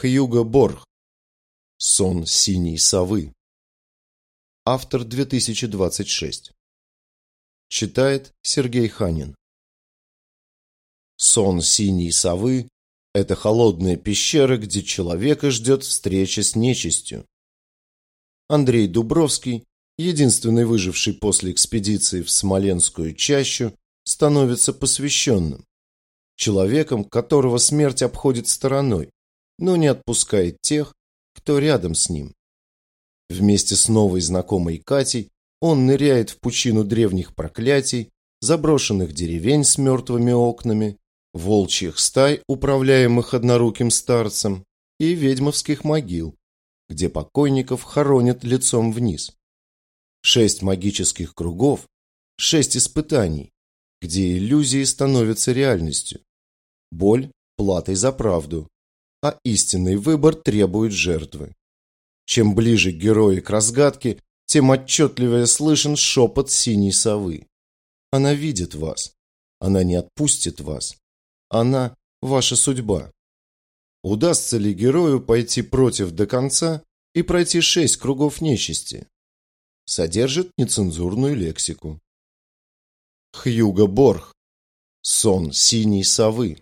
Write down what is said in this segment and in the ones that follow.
Хьюго Борх. Сон синей совы. Автор 2026. Читает Сергей Ханин. Сон синей совы – это холодная пещера, где человека ждет встреча с нечистью. Андрей Дубровский, единственный выживший после экспедиции в Смоленскую чащу, становится посвященным. Человеком, которого смерть обходит стороной, но не отпускает тех, кто рядом с ним. Вместе с новой знакомой Катей он ныряет в пучину древних проклятий, заброшенных деревень с мертвыми окнами, волчьих стай, управляемых одноруким старцем, и ведьмовских могил, где покойников хоронят лицом вниз. 6 магических кругов, 6 испытаний, где иллюзии становятся реальностью. Боль – платой за правду, а истинный выбор требует жертвы. Чем ближе герои к разгадке, тем отчетливее слышен шепот синей совы. Она видит вас, она не отпустит вас, она – ваша судьба. Удастся ли герою пойти против до конца и пройти 6 кругов нечисти? Содержит нецензурную лексику. Хьюго Борх. Сон синей совы.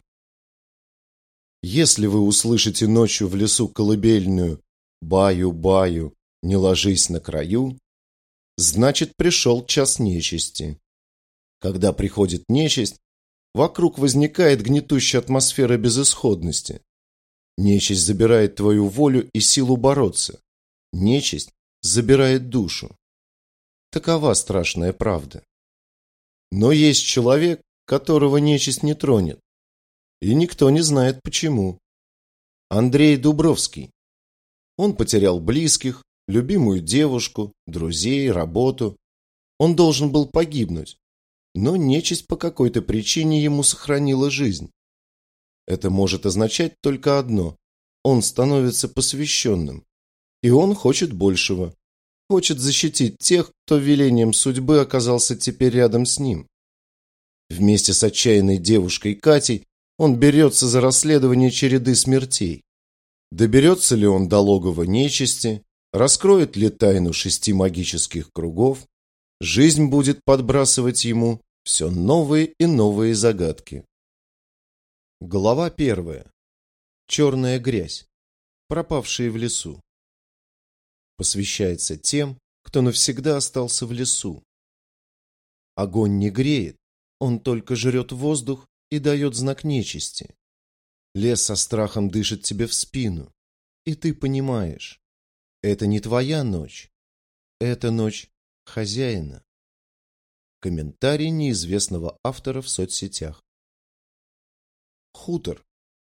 Если вы услышите ночью в лесу колыбельную «Баю-баю, не ложись на краю», значит, пришел час нечисти. Когда приходит нечисть, вокруг возникает гнетущая атмосфера безысходности. Нечисть забирает твою волю и силу бороться. Нечисть забирает душу. Такова страшная правда. Но есть человек, которого нечисть не тронет. И никто не знает почему. Андрей Дубровский. Он потерял близких, любимую девушку, друзей, работу. Он должен был погибнуть, но нечисть по какой-то причине ему сохранила жизнь. Это может означать только одно: он становится посвященным, и он хочет большего. Хочет защитить тех, кто велением судьбы оказался теперь рядом с ним. Вместе с отчаянной девушкой Катей он берется за расследование череды смертей. Доберется ли он до логова нечисти, раскроет ли тайну 6 магических кругов, жизнь будет подбрасывать ему все новые и новые загадки. Глава 1. Черная грязь. Пропавшие в лесу. Посвящается тем, кто навсегда остался в лесу. Огонь не греет, он только жрет воздух и дает знак нечисти. Лес со страхом дышит тебе в спину, и ты понимаешь, это не твоя ночь, это ночь хозяина. Комментарий неизвестного автора в соцсетях. Хутор.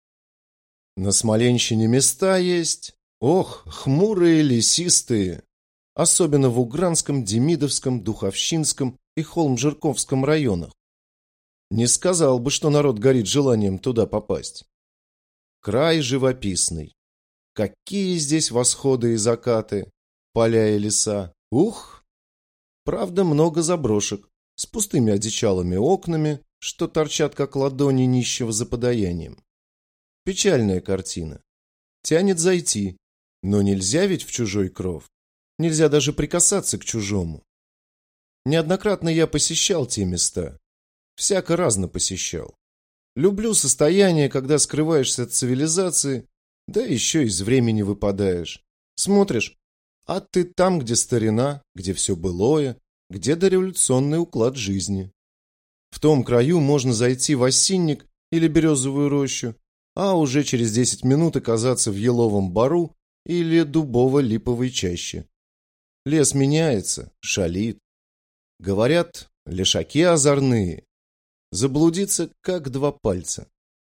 На Смоленщине места есть, ох, хмурые, лесистые, особенно в Угранском, Демидовском, Духовщинском и Холм-Жирковском районах. Не сказал бы, что народ горит желанием туда попасть. Край живописный. Какие здесь восходы и закаты, поля и леса. Ух! Правда, много заброшек, с пустыми одичалыми окнами, что торчат, как ладони нищего за подаянием. Печальная картина. Тянет зайти, но нельзя ведь в чужой кров. Нельзя даже прикасаться к чужому. Неоднократно я посещал те места. Всяко разно посещал. Люблю состояние, когда скрываешься от цивилизации, да еще из времени выпадаешь. Смотришь, а ты там, где старина, где все былое, где дореволюционный уклад жизни. В том краю можно зайти в осинник или березовую рощу, а уже через 10 минут оказаться в еловом бору или дубово-липовой чаще. Лес меняется, шалит. Говорят, лешаки озорные. Заблудиться, как 2 пальца.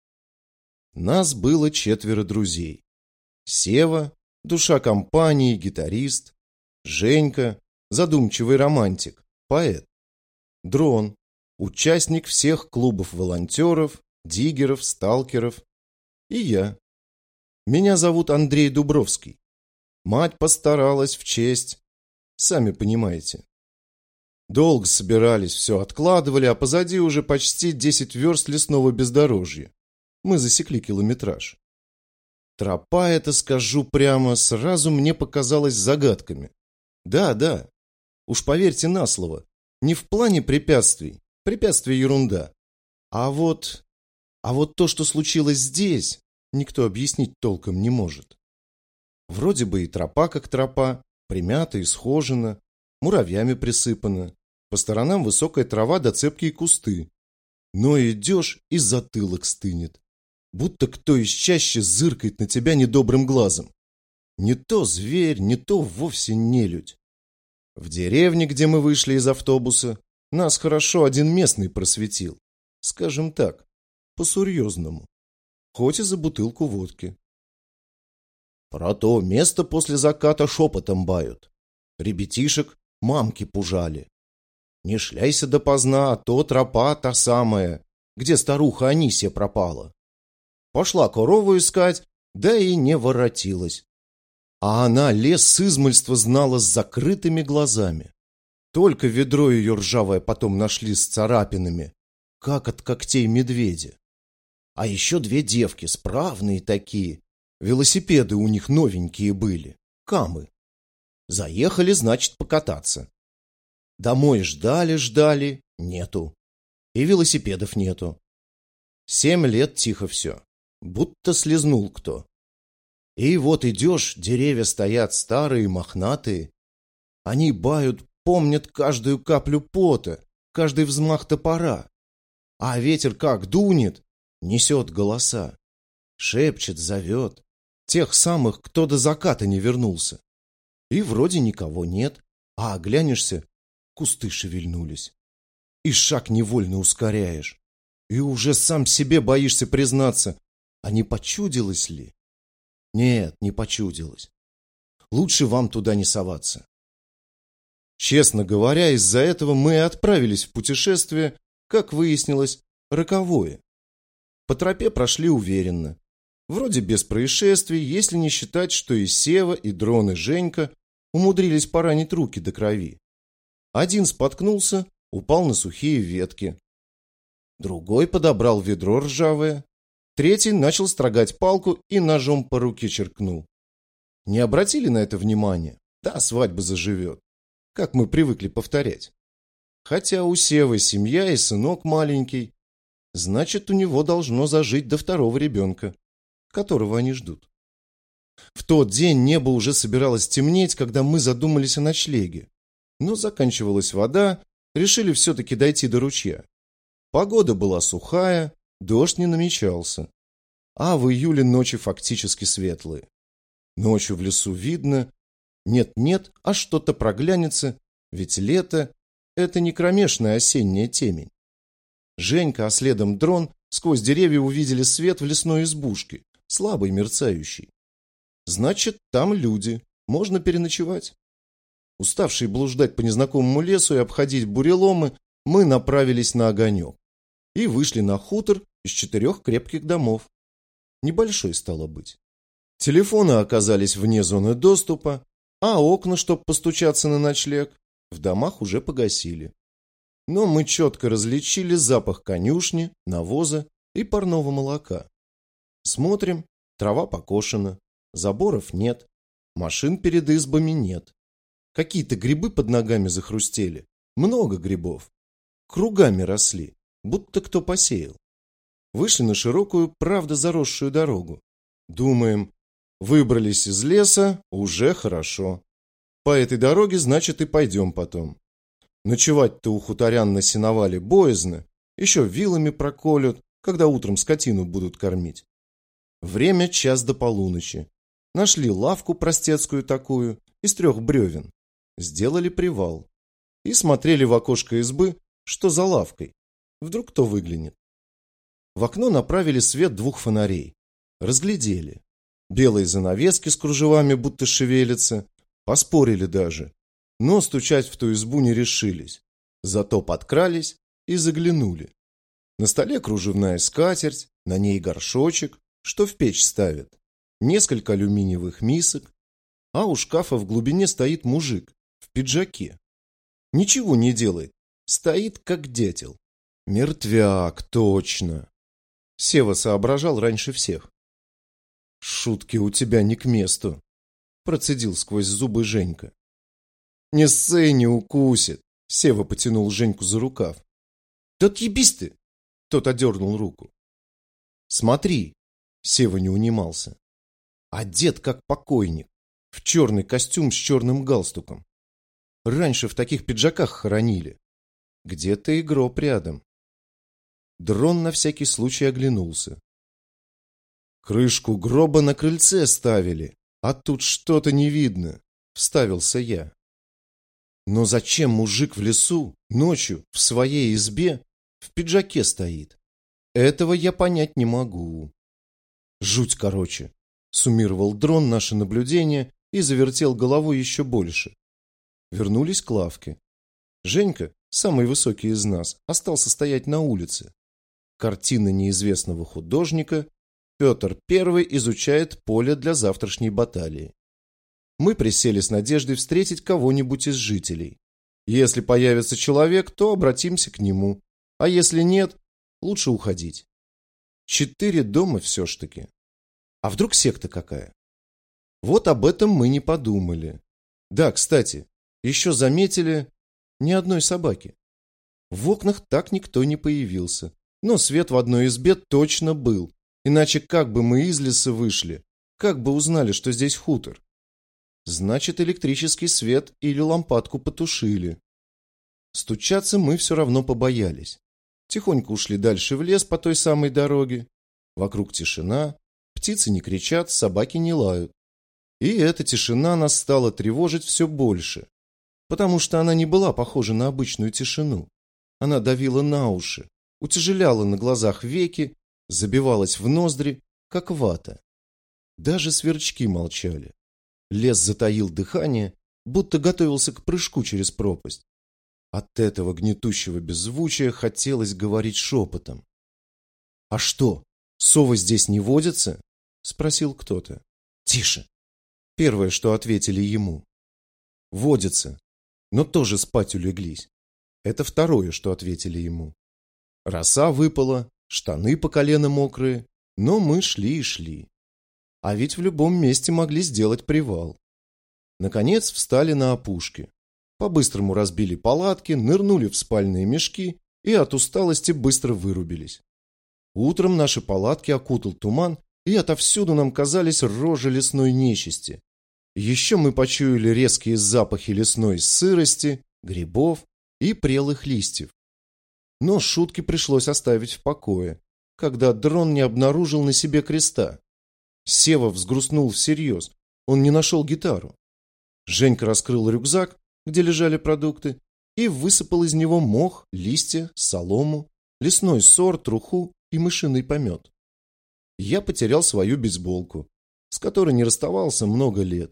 Нас было 4 друзей. Сева, душа компании, гитарист. Женька, задумчивый романтик, поэт. Дрон, участник всех клубов волонтеров, диггеров, сталкеров. И я. Меня зовут Андрей Дубровский. Мать постаралась в честь. Сами понимаете. Долго собирались, все откладывали, а позади уже почти 10 верст лесного бездорожья. Мы засекли километраж. Тропа эта, скажу прямо, сразу мне показалась загадками. Да, уж поверьте на слово, не в плане препятствий, препятствия ерунда. А вот то, что случилось здесь, никто объяснить толком не может. Вроде бы и тропа как тропа, примята и схожена, муравьями присыпана, по сторонам высокая трава да цепкие кусты. Но идешь и затылок стынет, будто кто из чащи зыркает на тебя недобрым глазом. Не то зверь, не то вовсе нелюдь. В деревне, где мы вышли из автобуса, нас хорошо один местный просветил. Скажем так, по-серьезному. Хоть и за бутылку водки. Про то место после заката шепотом бают. Ребятишек мамки пужали. Не шляйся допоздна, а то тропа та самая, где старуха Анисия пропала. Пошла корову искать, да и не воротилась. А она лес с измальства знала с закрытыми глазами. Только ведро ее ржавое потом нашли с царапинами, как от когтей медведя. А еще 2 девки, справные такие. Велосипеды у них новенькие были, камы. Заехали, значит, покататься. Домой ждали, нету. И велосипедов нету. 7 лет тихо все, будто слезнул кто. И вот идешь, деревья стоят старые, мохнатые. Они бают, помнят каждую каплю пота, каждый взмах топора. А ветер как дунет, несет голоса. Шепчет, зовет. Тех самых, кто до заката не вернулся. И вроде никого нет, а оглянешься, кусты шевельнулись. И шаг невольно ускоряешь. И уже сам себе боишься признаться, а не почудилось ли? Нет, не почудилось. Лучше вам туда не соваться. Честно говоря, из-за этого мы и отправились в путешествие, как выяснилось, роковое. По тропе прошли уверенно. Вроде без происшествий, если не считать, что и Сева, и Дрон, и Женька умудрились поранить руки до крови. Один споткнулся, упал на сухие ветки. Другой подобрал ведро ржавое. Третий начал строгать палку и ножом по руке черкнул. Не обратили на это внимания? Да, свадьба заживет. Как мы привыкли повторять. Хотя у Севы семья и сынок маленький. Значит, у него должно зажить до 2-го ребенка, которого они ждут. В тот день небо уже собиралось темнеть, когда мы задумались о ночлеге. Но заканчивалась вода, решили все-таки дойти до ручья. Погода была сухая, дождь не намечался. А в июле ночи фактически светлые. Ночью в лесу видно, нет-нет, а что-то проглянется, ведь лето – это не кромешная осенняя темень. Женька, а следом Дрон, сквозь деревья увидели свет в лесной избушке, слабый, мерцающий. Значит, там люди, можно переночевать. Уставшие блуждать по незнакомому лесу и обходить буреломы, мы направились на огонек. И вышли на хутор из 4 крепких домов. Небольшой стало быть. Телефоны оказались вне зоны доступа, а окна, чтобы постучаться на ночлег, в домах уже погасили. Но мы четко различили запах конюшни, навоза и парного молока. Смотрим, трава покошена, заборов нет, машин перед избами нет. Какие-то грибы под ногами захрустели, много грибов. Кругами росли, будто кто посеял. Вышли на широкую, правда заросшую дорогу. Думаем, выбрались из леса, уже хорошо. По этой дороге, значит, и пойдем потом. Ночевать-то у хуторян на сеновале боязно, еще вилами проколют, когда утром скотину будут кормить. Время 1:00 до полуночи. Нашли лавку простецкую такую, из 3 бревен. Сделали привал. И смотрели в окошко избы, что за лавкой. Вдруг кто выглянет. В окно направили свет 2 фонарей. Разглядели. Белые занавески с кружевами будто шевелятся. Поспорили даже. Но стучать в ту избу не решились. Зато подкрались и заглянули. На столе кружевная скатерть, на ней горшочек, что в печь ставят. Несколько алюминиевых мисок. А у шкафа в глубине стоит мужик в пиджаке. Ничего не делает. Стоит как дятел. Мертвяк, точно. Сева соображал раньше всех. «Шутки у тебя не к месту», – процедил сквозь зубы Женька. «Не ссы, не укусит», – Сева потянул Женьку за рукав. «Да отъебись ты!» – тот одернул руку. «Смотри», – Сева не унимался. Одет как покойник, в черный костюм с черным галстуком. Раньше в таких пиджаках хоронили. Где-то и гроб рядом. Дрон на всякий случай оглянулся. «Крышку гроба на крыльце ставили, а тут что-то не видно», — вставился я. «Но зачем мужик в лесу, ночью, в своей избе, в пиджаке стоит? Этого я понять не могу». «Жуть, короче», — суммировал дрон наше наблюдение и завертел головой еще больше. Вернулись к лавке. Женька, самый высокий из нас, остался стоять на улице. Картина неизвестного художника. Петр I изучает поле для завтрашней баталии. Мы присели с надеждой встретить кого-нибудь из жителей. Если появится человек, то обратимся к нему. А если нет, лучше уходить. 4 дома все ж таки. А вдруг секта какая? Вот об этом мы не подумали. Да, кстати, еще заметили ни одной собаки. В окнах так никто не появился. Но свет в одной избе точно был. Иначе как бы мы из леса вышли? Как бы узнали, что здесь хутор? Значит, электрический свет или лампадку потушили. Стучаться мы все равно побоялись. Тихонько ушли дальше в лес по той самой дороге. Вокруг тишина, птицы не кричат, собаки не лают. И эта тишина нас стала тревожить все больше. Потому что она не была похожа на обычную тишину. Она давила на уши, утяжеляла на глазах веки, забивалась в ноздри, как вата. Даже сверчки молчали. Лес затаил дыхание, будто готовился к прыжку через пропасть. От этого гнетущего беззвучия хотелось говорить шепотом. «А что, совы здесь не водятся?» – спросил кто-то. «Тише!» – первое, что ответили ему. «Водятся, но тоже спать улеглись». Это второе, что ответили ему. Роса выпала, штаны по колено мокрые, но мы шли и шли. А ведь в любом месте могли сделать привал. Наконец встали на опушке. По-быстрому разбили палатки, нырнули в спальные мешки и от усталости быстро вырубились. Утром наши палатки окутал туман, и отовсюду нам казались рожи лесной нечисти. Еще мы почуяли резкие запахи лесной сырости, грибов и прелых листьев. Но шутки пришлось оставить в покое, когда дрон не обнаружил на себе креста. Сева взгрустнул всерьез, он не нашел гитару. Женька раскрыл рюкзак, где лежали продукты, и высыпал из него мох, листья, солому, лесной сор, труху и мышиный помет. Я потерял свою бейсболку, с которой не расставался много лет.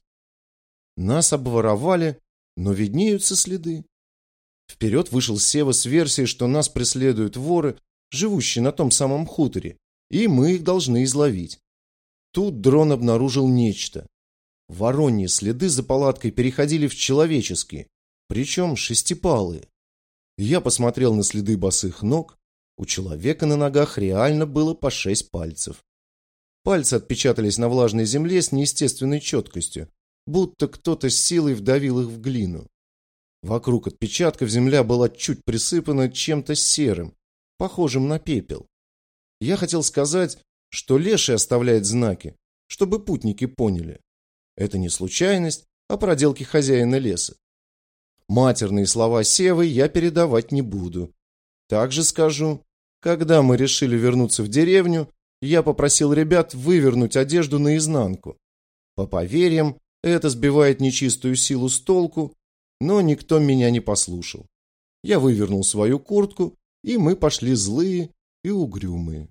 Нас обворовали, но виднеются следы. Вперед вышел Сева с версией, что нас преследуют воры, живущие на том самом хуторе, и мы их должны изловить. Тут дрон обнаружил нечто. Вороньи следы за палаткой переходили в человеческие, причем шестипалые. Я посмотрел на следы босых ног. У человека на ногах реально было по 6 пальцев. Пальцы отпечатались на влажной земле с неестественной четкостью, будто кто-то с силой вдавил их в глину. Вокруг отпечатков земля была чуть присыпана чем-то серым, похожим на пепел. Я хотел сказать, что леший оставляет знаки, чтобы путники поняли. Это не случайность, а проделки хозяина леса. Матерные слова Севы я передавать не буду. Также скажу, когда мы решили вернуться в деревню, я попросил ребят вывернуть одежду наизнанку. По поверьям, это сбивает нечистую силу с толку, но никто меня не послушал. Я вывернул свою куртку, и мы пошли злые и угрюмые.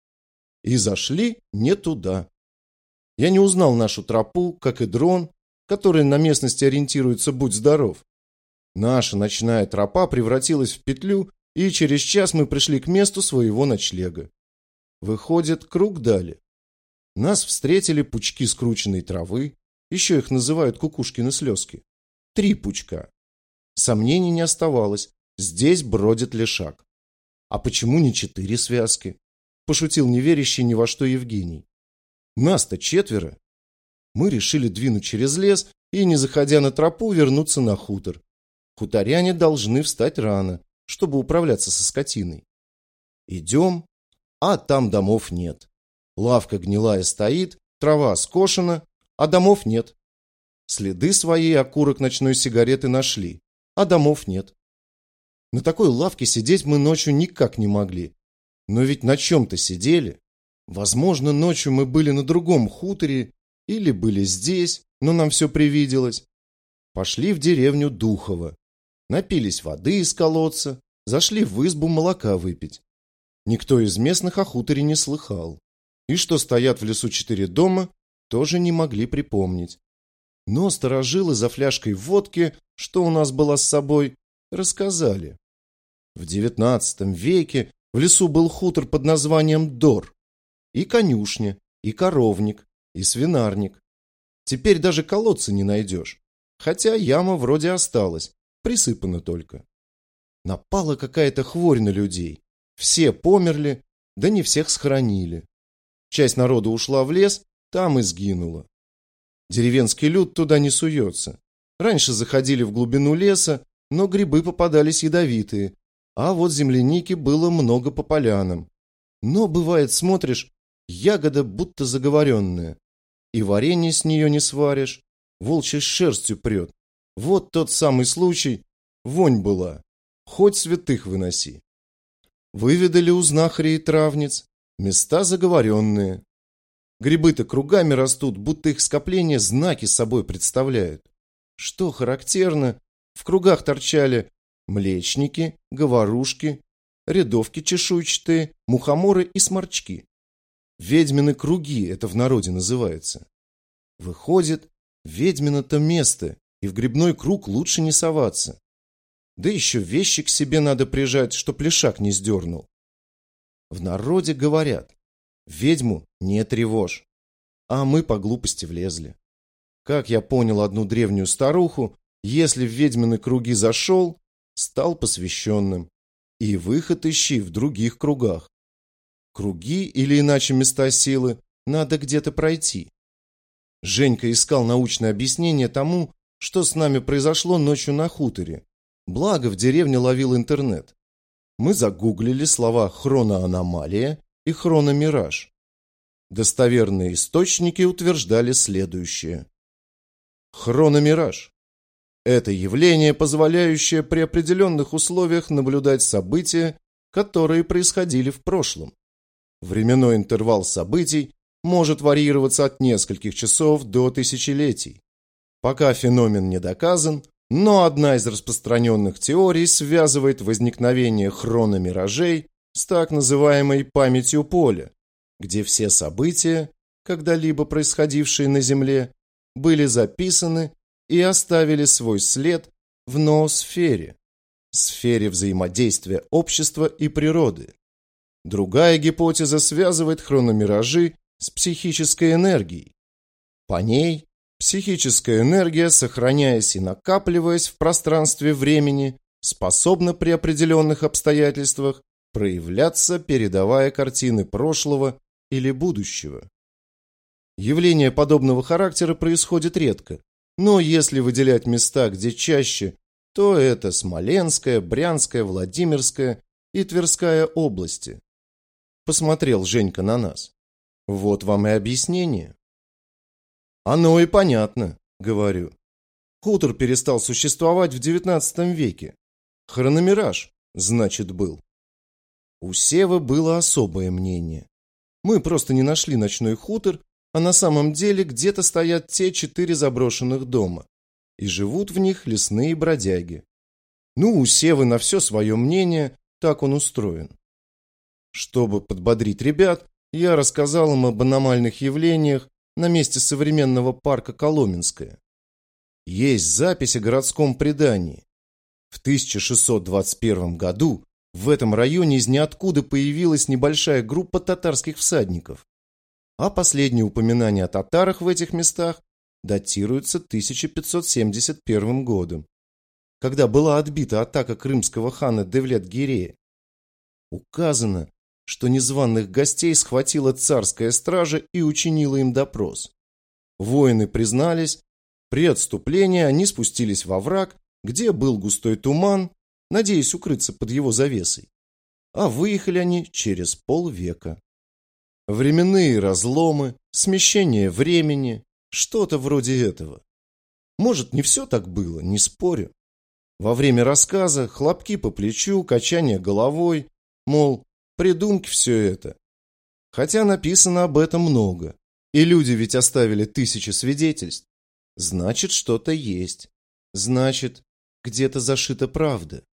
И зашли не туда. Я не узнал нашу тропу, как и дрон, который на местности ориентируется «Будь здоров». Наша ночная тропа превратилась в петлю, и через час мы пришли к месту своего ночлега. Выходит, круг дали. Нас встретили пучки скрученной травы, еще их называют кукушкины слезки. 3 пучка. Сомнений не оставалось, здесь бродит лешак. А почему не 4 связки? Пошутил неверящий ни во что Евгений. Нас-то 4. Мы решили двинуть через лес и, не заходя на тропу, вернуться на хутор. Хуторяне должны встать рано, чтобы управляться со скотиной. Идем, а там домов нет. Лавка гнилая стоит, трава скошена, а домов нет. Следы свои окурок ночной сигареты нашли, а домов нет. На такой лавке сидеть мы ночью никак не могли. Но ведь на чем-то сидели. Возможно, ночью мы были на другом хуторе или были здесь, но нам все привиделось. Пошли в деревню Духово. Напились воды из колодца, зашли в избу молока выпить. Никто из местных о хуторе не слыхал. И что стоят в лесу 4 дома, тоже не могли припомнить. Но старожилы за фляжкой водки, что у нас была с собой, рассказали. В XIX веке в лесу был хутор под названием Дор. И конюшня, и коровник, и свинарник. Теперь даже колодца не найдешь. Хотя яма вроде осталась, присыпана только. Напала какая-то хворь на людей. Все померли, да не всех схоронили. Часть народа ушла в лес, там и сгинула. Деревенский люд туда не суется. Раньше заходили в глубину леса, но грибы попадались ядовитые, а вот земляники было много по полянам. Но, бывает, смотришь, ягода будто заговоренная. И варенье с нее не сваришь, волчьей шерстью прет. Вот тот самый случай, вонь была, хоть святых выноси. Выведали у знахарей и травниц, места заговоренные. Грибы-то кругами растут, будто их скопления знаки собой представляют. Что характерно, в кругах торчали млечники, говорушки, рядовки чешуйчатые, мухоморы и сморчки. Ведьмины круги это в народе называется. Выходит, ведьмино-то место, и в грибной круг лучше не соваться. Да еще вещи к себе надо прижать, чтоб лишак не сдернул. В народе говорят, ведьму не тревожь. А мы по глупости влезли. Как я понял одну древнюю старуху, если в ведьмины круги зашел, стал посвященным. И выход ищи в других кругах. Круги или иначе места силы надо где-то пройти. Женька искал научное объяснение тому, что с нами произошло ночью на хуторе. Благо в деревне ловил интернет. Мы загуглили слова «хроноаномалия» и «хрономираж». Достоверные источники утверждали следующее. Хрономираж – это явление, позволяющее при определенных условиях наблюдать события, которые происходили в прошлом. Временной интервал событий может варьироваться от нескольких часов до тысячелетий. Пока феномен не доказан, но одна из распространенных теорий связывает возникновение хрономиражей с так называемой памятью поля, где все события, когда-либо происходившие на Земле, были записаны и оставили свой след в ноосфере, сфере взаимодействия общества и природы. Другая гипотеза связывает хрономиражи с психической энергией. По ней психическая энергия, сохраняясь и накапливаясь в пространстве времени, способна при определенных обстоятельствах проявляться, передавая картины прошлого или будущего. Явление подобного характера происходит редко, но если выделять места, где чаще, то это Смоленская, Брянская, Владимирская и Тверская области. Посмотрел Женька на нас. Вот вам и объяснение. Оно и понятно, говорю. Хутор перестал существовать в XIX веке. Хрономираж, значит, был. У Севы было особое мнение. Мы просто не нашли ночной хутор, а на самом деле где-то стоят те 4 заброшенных дома. И живут в них лесные бродяги. Ну, у Севы на все свое мнение, так он устроен. Чтобы подбодрить ребят, я рассказал им об аномальных явлениях на месте современного парка Коломенское. Есть запись о городском предании. В 1621 году в этом районе из ниоткуда появилась небольшая группа татарских всадников. А последние упоминания о татарах в этих местах датируются 1571 годом, когда была отбита атака крымского хана Девлет-Гирея. Указано, что незваных гостей схватила царская стража и учинила им допрос. Воины признались, при отступлении они спустились во враг, где был густой туман, надеясь укрыться под его завесой. А выехали они через полвека. Временные разломы, смещение времени, что-то вроде этого. Может, не все так было, не спорю. Во время рассказа хлопки по плечу, качание головой, мол, придумки все это. Хотя написано об этом много, и люди ведь оставили тысячи свидетельств. Значит, что-то есть. Значит, где-то зашита правда.